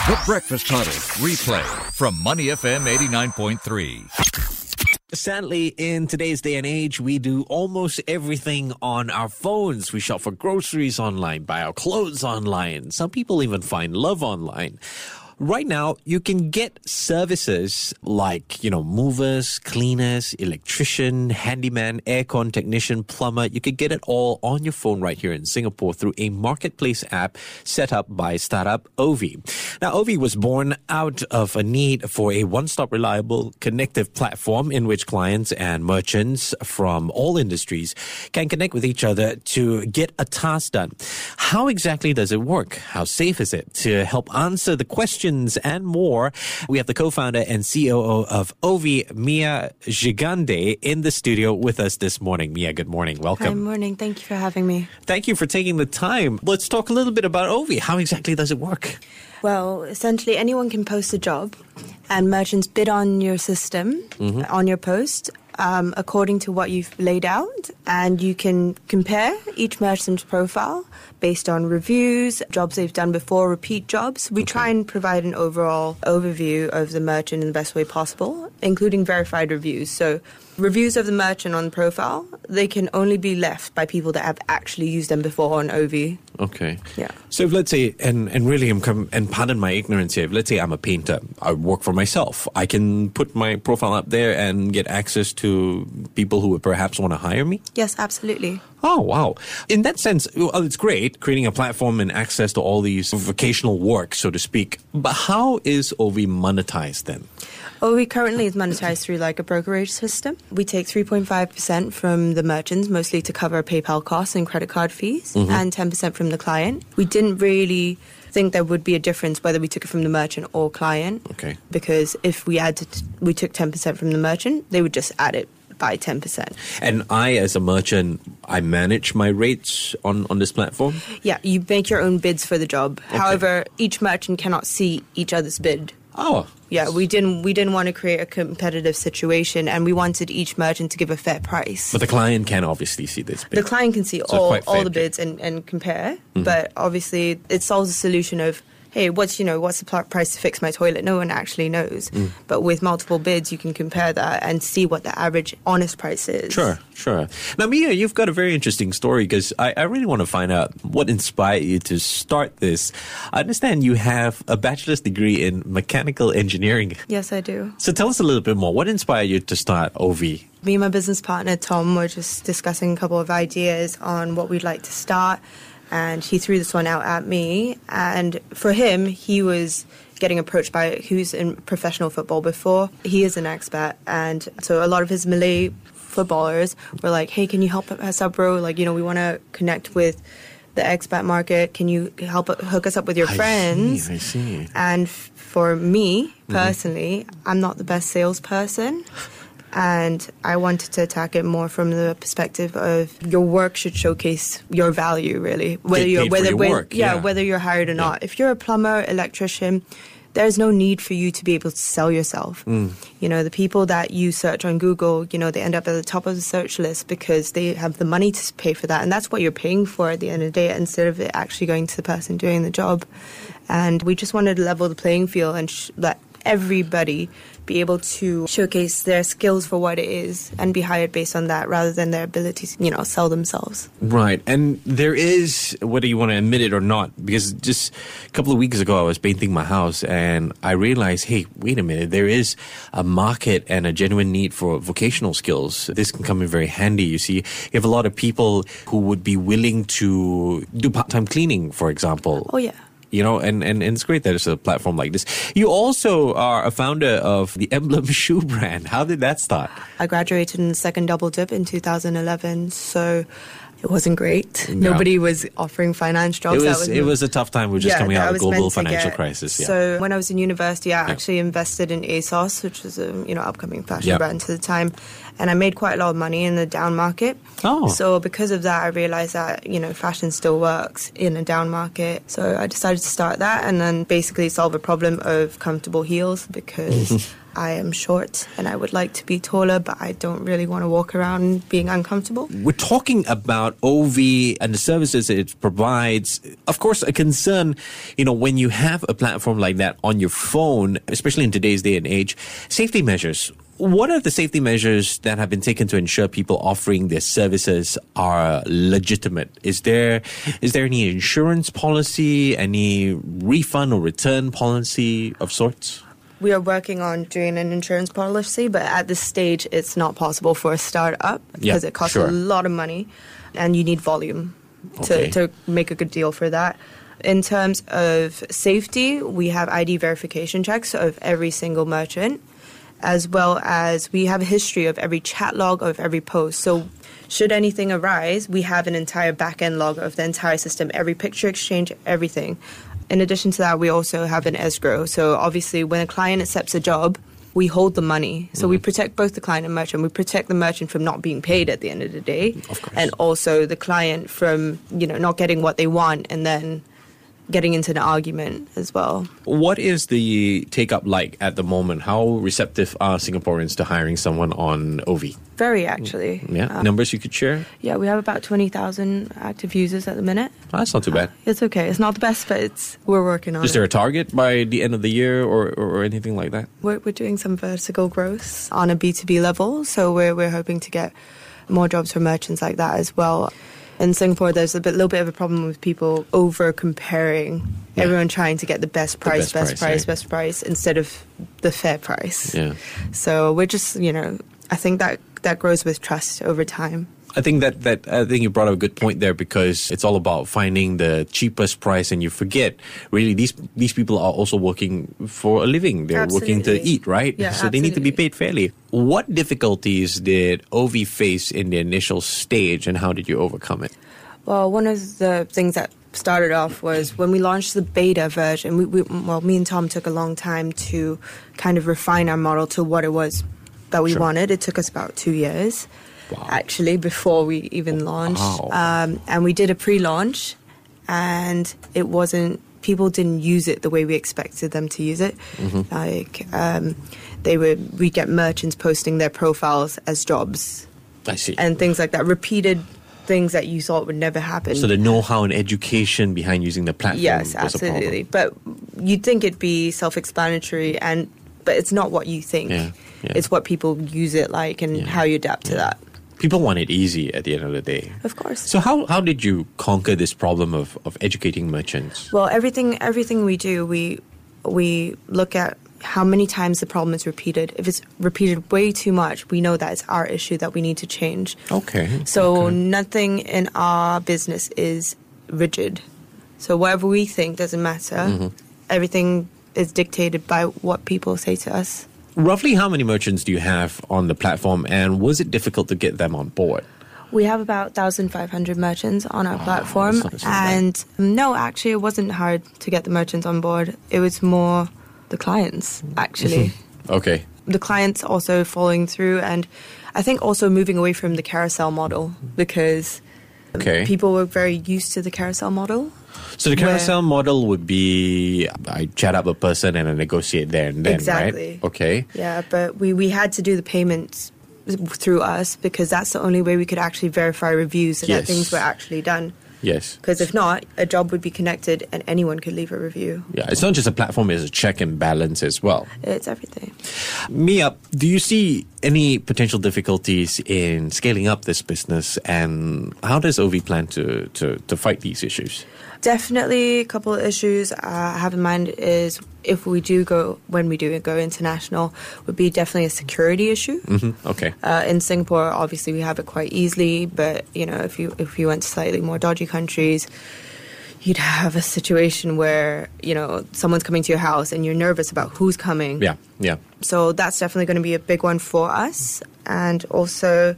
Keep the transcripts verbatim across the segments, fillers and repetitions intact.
The Breakfast Huddle replay from Money F M eighty-nine point three. Sadly, in today's day and age, we do almost everything on our phones. We shop for groceries online, buy our clothes online. Some people even find love online. Right now, you can get services like, you know, movers, cleaners, electrician, handyman, aircon technician, plumber. You could get it all on your phone right here in Singapore through a marketplace app set up by startup Ovi. Now, Ovi was born out of a need for a one-stop reliable connective platform in which clients and merchants from all industries can connect with each other to get a task done. How exactly does it work? How safe is it? To help answer the questions and more, we have the co-founder and C O O of Ovi, Mia Gigande, in the studio with us this morning. Mia, good morning. Welcome. Good morning. Thank you for having me. Thank you for taking the time. Let's talk a little bit about Ovi. How exactly does it work? Well, essentially, anyone can post a job, and merchants bid on your system, mm-hmm. on your post, um, according to what you've laid out, and you can compare each merchant's profile based on reviews, jobs they've done before, repeat jobs. We okay. try and provide an overall overview of the merchant in the best way possible, including verified reviews. So reviews of the merchant on profile, they can only be left by people that have actually used them before on Ovi. Okay. Yeah. So if let's say, and, and really, I'm com- and pardon my ignorance here, if let's say I'm a painter, I work for myself, I can put my profile up there and get access to people who would perhaps want to hire me? Yes, absolutely. Oh, wow. In that sense, well, it's great creating a platform and access to all these vocational work, so to speak. But how is Ovi monetized then? Ovi currently is monetized through like a brokerage system. We take three point five percent from the merchants, mostly to cover PayPal costs and credit card fees, mm-hmm. and ten percent from the client. We didn't really think there would be a difference whether we took it from the merchant or client. Okay. Because if we added, we took ten percent from the merchant, they would just add it by ten percent. And I, as a merchant, I manage my rates on, on this platform? Yeah, you make your own bids for the job. Okay. However, each merchant cannot see each other's bid. Oh. Yeah, we didn't we didn't want to create a competitive situation, and we wanted each merchant to give a fair price. But the client can obviously see this bid. The client can see so all, all the bids and, and compare, mm-hmm. but obviously it solves the solution of, hey, what's you know what's the price to fix my toilet? No one actually knows. Mm. But with multiple bids, you can compare that and see what the average honest price is. Sure, sure. Now, Mia, you've got a very interesting story because I, I really want to find out what inspired you to start this. I understand you have a bachelor's degree in mechanical engineering. Yes, I do. So tell us a little bit more. What inspired you to start Ovi? Me and my business partner, Tom, were just discussing a couple of ideas on what we'd like to start. And he threw this one out at me. And for him, he was getting approached by who's in professional football before. He is an expat. And so a lot of his Malay footballers were like, hey, can you help us out, bro? Like, you know, we want to connect with the expat market. Can you help hook us up with your I friends? see, I see. And for me, personally, mm-hmm. I'm not the best salesperson. And I wanted to attack it more from the perspective of your work should showcase your value, really. Whether Get you're paid whether for your when, work, yeah, yeah, whether you're hired or yeah. not. If you're a plumber, electrician, there's no need for you to be able to sell yourself. Mm. You know, the people that you search on Google, you know, they end up at the top of the search list because they have the money to pay for that. And that's what you're paying for at the end of the day, instead of it actually going to the person doing the job. And we just wanted to level the playing field and sh- let everybody be able to showcase their skills for what it is and be hired based on that rather than their ability to, you know, sell themselves. Right. And there is, whether you want to admit it or not, because just a couple of weeks ago I was painting my house and I realized, hey, wait a minute, there is a market and a genuine need for vocational skills. This can come in very handy. You see, you have a lot of people who would be willing to do part-time cleaning, for example. Oh, yeah. You know, and, and, and it's great that there's a platform like this. You also are a founder of the Emblem shoe brand. How did that start? I graduated in the second double dip in two thousand eleven, so it wasn't great. Yeah. Nobody was offering finance jobs. It was, was it was a tough time. We were just yeah, coming out of a global financial get. crisis. Yeah. So when I was in university, I yeah. actually invested in ASOS, which was a you know upcoming fashion yeah. brand at the time. And I made quite a lot of money in the down market. Oh. So because of that, I realized that, you know, fashion still works in a down market. So I decided to start that and then basically solve a problem of comfortable heels because I am short and I would like to be taller, but I don't really want to walk around being uncomfortable. We're talking about O V and the services it provides. Of course, a concern, you know, when you have a platform like that on your phone, especially in today's day and age, safety measures. What are the safety measures that have been taken to ensure people offering their services are legitimate? Is there is there any insurance policy, any refund or return policy of sorts? We are working on doing an insurance policy, but at this stage, it's not possible for a startup because Yeah, it costs sure. a lot of money and you need volume Okay. to, to make a good deal for that. In terms of safety, we have I D verification checks of every single merchant, as well as we have a history of every chat log of every post. So should anything arise, we have an entire back-end log of the entire system, every picture exchange, everything. In addition to that, we also have an escrow. So obviously, when a client accepts a job, we hold the money. So mm-hmm. we protect both the client and merchant. We protect the merchant from not being paid at the end of the day. Of course. And also the client from, you know, not getting what they want and then getting into an argument as well. What is the take-up like at the moment? How receptive are Singaporeans to hiring someone on O V? Very, actually. Yeah, Um, numbers you could share? Yeah, we have about twenty thousand active users at the minute. Oh, that's not too bad. It's okay. It's not the best, but it's we're working on Is it. there a target by the end of the year or, or, or anything like that? We're, we're doing some vertical growth on a B two B level, so we're we're hoping to get more jobs for merchants like that as well. In Singapore, there's a bit, little bit of a problem with people over comparing. Yeah. Everyone trying to get the best price, best best, price, price, right. best price, instead of the fair price. Yeah. So we're just, you know, I think that that grows with trust over time. I think that, that I think you brought up a good point there, because it's all about finding the cheapest price, and you forget really these these people are also working for a living. They're working to Absolutely. eat, right? Yeah, so they need to be absolutely. paid fairly. What difficulties did O V face in the initial stage, and how did you overcome it? Well, one of the things that started off was when we launched the beta version. We, we, well, me and Tom took a long time to kind of refine our model to what it was that we Sure. wanted. It took us about two years, Wow. actually, before we even launched. Wow. Um, and we did a pre-launch, and it wasn't. People didn't use it the way we expected them to use it. Mm-hmm. Like um, they would, we get merchants posting their profiles as jobs I see. and things like that. Repeated things that you thought would never happen. So the know-how and education behind using the platform Yes, was a problem. absolutely. But you'd think it'd be self-explanatory, and but it's not what you think. Yeah, yeah. It's what people use it like and Yeah, how you adapt to yeah. that. People want it easy at the end of the day. Of course. So how, how did you conquer this problem of, of educating merchants? Well, everything everything we do, we we look at how many times the problem is repeated. If it's repeated way too much, we know that it's our issue that we need to change. Okay. So okay. nothing in our business is rigid. So whatever we think doesn't matter. Mm-hmm. Everything is dictated by what people say to us. Roughly how many merchants do you have on the platform, and was it difficult to get them on board? We have about one thousand five hundred merchants on our platform. that's not so bad. And no, actually, it wasn't hard to get the merchants on board. It was more the clients, actually. Okay. The clients also following through, and I think also moving away from the carousel model, because Okay. people were very used to the carousel model. So the where- carousel model would be I chat up a person and I negotiate there and then, Exactly. right? Okay. Yeah, but we, we had to do the payments through us because that's the only way we could actually verify reviews so Yes. that things were actually done. Yes. Because if not, a job would be connected and anyone could leave a review. Yeah, it's not just a platform, it's a check and balance as well. It's everything. Mia, do you see any potential difficulties in scaling up this business, and how does O V plan to, to, to fight these issues? Definitely a couple of issues uh, I have in mind is if we do go, when we do go international, would be definitely a security issue. Mm-hmm. Okay. Uh, in Singapore, obviously, we have it quite easily, but you know, if you if you went to slightly more dodgy countries, you'd have a situation where you know someone's coming to your house and you're nervous about who's coming. Yeah, yeah. So that's definitely going to be a big one for us, and also,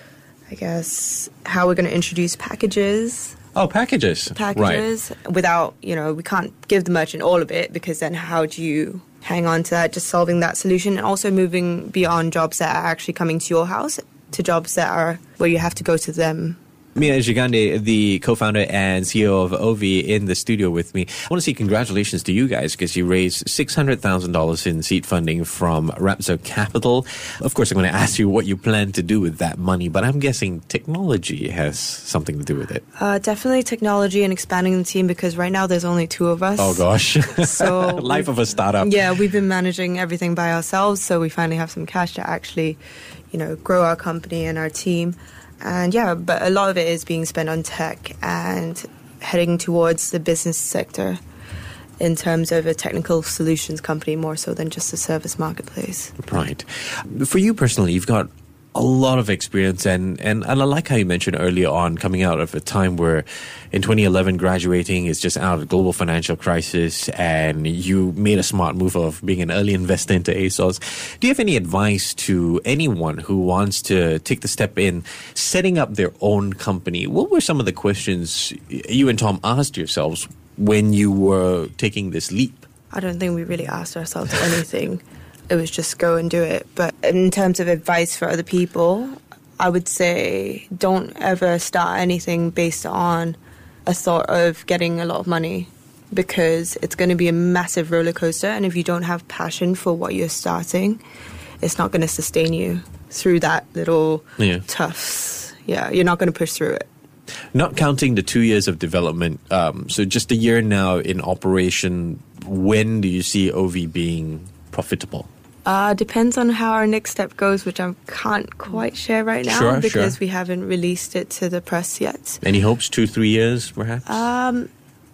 I guess, how we're going to introduce packages. Oh, packages. Packages without, you know, we can't give the merchant all of it because then how do you hang on to that? Just solving that solution and also moving beyond jobs that are actually coming to your house to jobs that are where you have to go to them Mia Gigande, the co-founder and C E O of Ovi, in the studio with me. I want to say congratulations to you guys because you raised six hundred thousand dollars in seed funding from Rapzo Capital. Of course, I'm going to ask you what you plan to do with that money, but I'm guessing technology has something to do with it. Uh, definitely technology and expanding the team, because right now there's only two of us. Oh, gosh. So life of a startup. Yeah, we've been managing everything by ourselves, so we finally have some cash to actually, you know, grow our company and our team. And yeah, but a lot of it is being spent on tech and heading towards the business sector in terms of a technical solutions company more so than just a service marketplace. Right. For you personally, you've got a lot of experience, and, and, and I like how you mentioned earlier on coming out of a time where in twenty eleven graduating is just out of the global financial crisis, and you made a smart move of being an early investor into ASOS. Do you have any advice to anyone who wants to take the step in setting up their own company? What were some of the questions you and Tom asked yourselves when you were taking this leap? I don't think we really asked ourselves anything. It was just go and do it. But in terms of advice for other people, I would say don't ever start anything based on a thought of getting a lot of money, because it's going to be a massive roller coaster. And if you don't have passion for what you're starting, it's not going to sustain you through that little yeah. tough. Yeah, you're not going to push through it. Not counting the two years of development, um, so just a year now in operation, when do you see Ovi being profitable? Uh, depends on how our next step goes, which I can't quite share right now sure, because sure. we haven't released it to the press yet. Any hopes? Two, three years, perhaps? Um,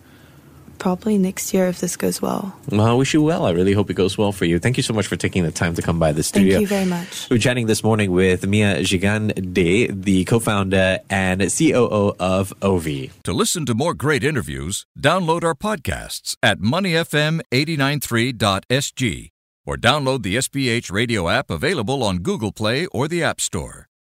probably next year if this goes well. Well, I wish you well. I really hope it goes well for you. Thank you so much for taking the time to come by the studio. Thank you very much. We're chatting this morning with Mia Gigande, the co-founder and C O O of Ovi. To listen to more great interviews, download our podcasts at money f m eight nine three dot s g or download the S B H radio app available on Google Play or the App Store.